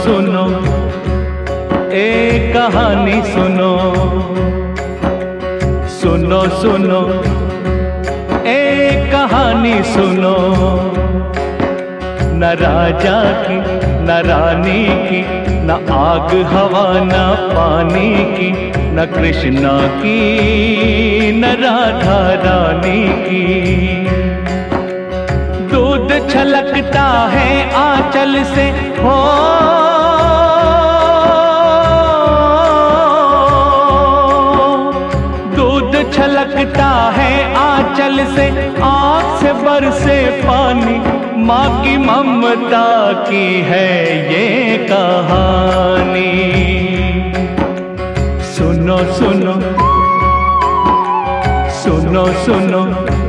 सुनो एक कहानी सुनो, सुनो सुनो एक कहानी सुनो। न राजा की न रानी की, न आग हवा न पानी की, न कृष्णा की न राधा रानी की। दूध छलकता है आंचल से हो, दूध छलकता है आंचल से, आँख से बरसे पानी, माँ की ममता की है ये कहानी। सुनो सुनो सुनो सुनो।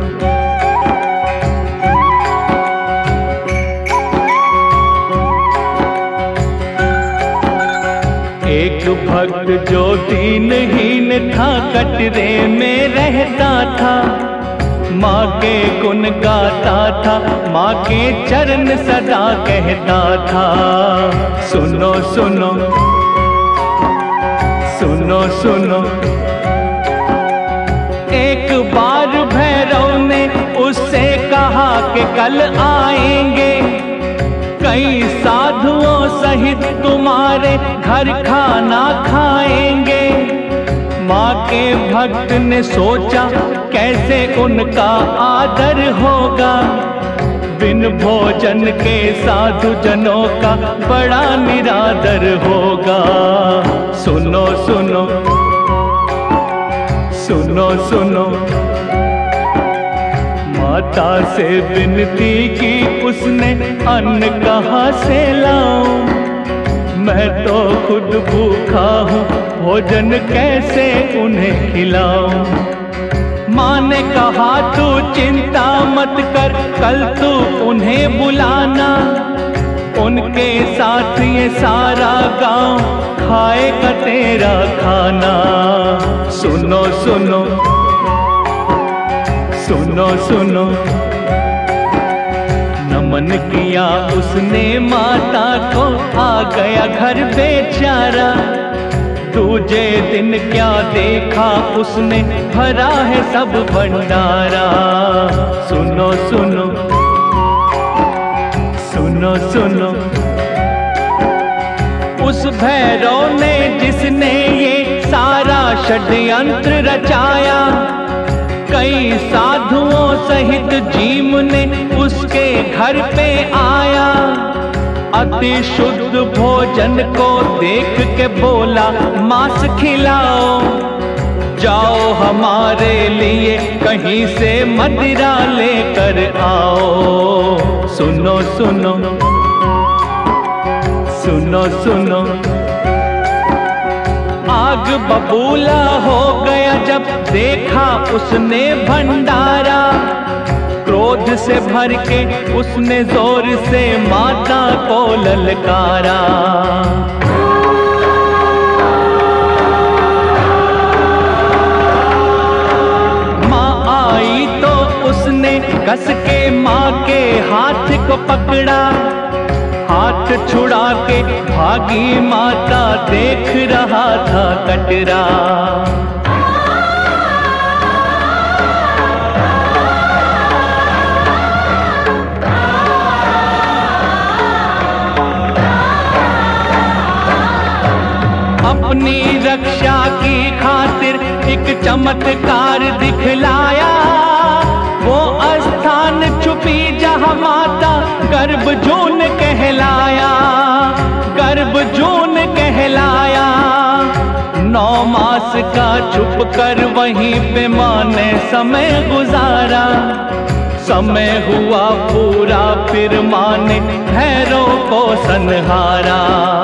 एक भक्त जो दीनहीन था, कटरे में रहता था, माँ के गुण गाता था, माँ के चरण सदा कहता था। सुनो सुनो सुनो सुनो। एक बार भैरव ने उससे कहा कि कल आएंगे, कई साधुओं सहित तुम्हारे घर खाना खाएंगे। माँ के भक्त ने सोचा कैसे उनका आदर होगा, बिन भोजन के साधु जनों का बड़ा निरादर होगा। सुनो सुनो सुनो सुनो। माता से विनती की उसने, अन्न कहाँ से लाऊं, मैं तो खुद भूखा हूँ, भोजन कैसे उन्हें खिलाऊं। माँ ने कहा तू चिंता मत कर, कल तू उन्हें बुलाना, उनके साथ ये सारा गांव खाएगा तेरा खाना। सुनो सुनो सुनो सुनो। नमन किया उसने माता को, आ गया घर बेचारा। दूजे दिन क्या देखा उसने, भरा है सब भंडारा। सुनो सुनो सुनो सुनो। उस भैरव ने जिसने ये सारा षड्यंत्र रचाया, कई साधुओं सहित जीव ने उसके घर पे आया। अति शुद्ध भोजन को देख के बोला, मांस खिलाओ, जाओ हमारे लिए कहीं से मदिरा लेकर आओ। सुनो सुनो सुनो सुनो। आग बबूला हो गया जब देखा उसने भंडारा, क्रोध से भर के उसने जोर से माता को ललकारा। माँ आई तो उसने कस के माँ के हाथ को पकड़ा, हाथ छुड़ा के भागी माता, देख रहा था कटरा। अपनी रक्षा की खातिर एक चमत्कार दिखलाया, वो स्थान छुपी जहाँ माता गर्भजून कहलाया, गर्भजून कहलाया। 9 मास का छुप कर वहीं पे माँ ने समय गुजारा। समय हुआ पूरा फिर माँ ने भैरव को संहारा।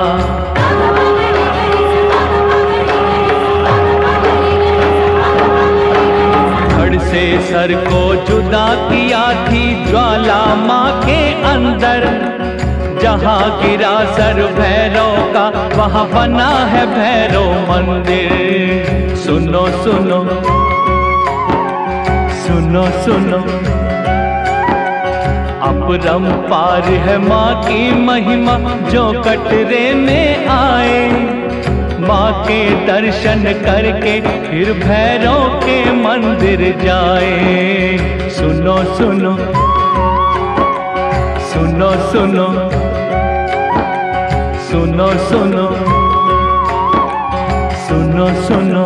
से सर को जुदा किया थी ज्वाला माँ के अंदर, जहाँ गिरा सर भैरव का वहाँ बना है भैरव मंदिर। सुनो सुनो सुनो सुनो। अपरंपार है माँ की महिमा जो कटरे में आए। माँ के दर्शन करके फिर भैरव के मंदिर जाए। सुनो सुनो सुनो सुनो सुनो सुनो सुनो सुनो।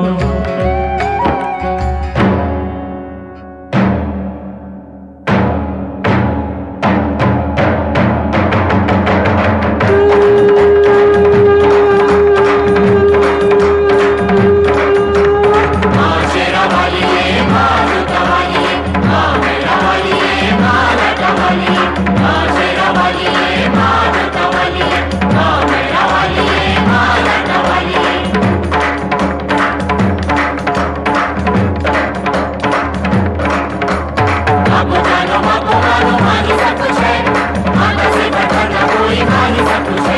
माता से बढ़कर न कोई माही सब कुछ है।